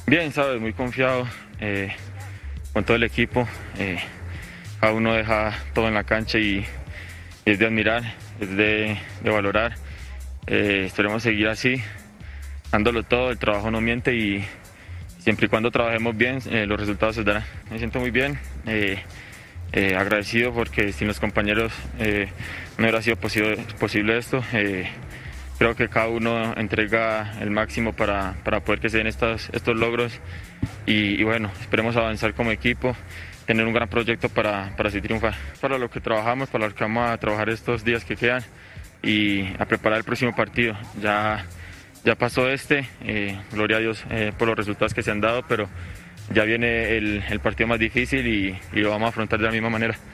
Bien, sabes, muy confiado con todo el equipo. Cada uno deja todo en la cancha y es de admirar, es de valorar. Esperemos seguir así, dándolo todo, el trabajo no miente y siempre y cuando trabajemos bien, los resultados se darán. Me siento muy bien, agradecido porque sin los compañeros no hubiera sido posible esto. Creo que cada uno entrega el máximo para poder que se den estos logros y bueno, esperemos avanzar como equipo, tener un gran proyecto para así triunfar. Para lo que trabajamos, para lo que vamos a trabajar estos días que quedan y a preparar el próximo partido. Ya pasó gloria a Dios por los resultados que se han dado, pero ya viene el partido más difícil y lo vamos a afrontar de la misma manera.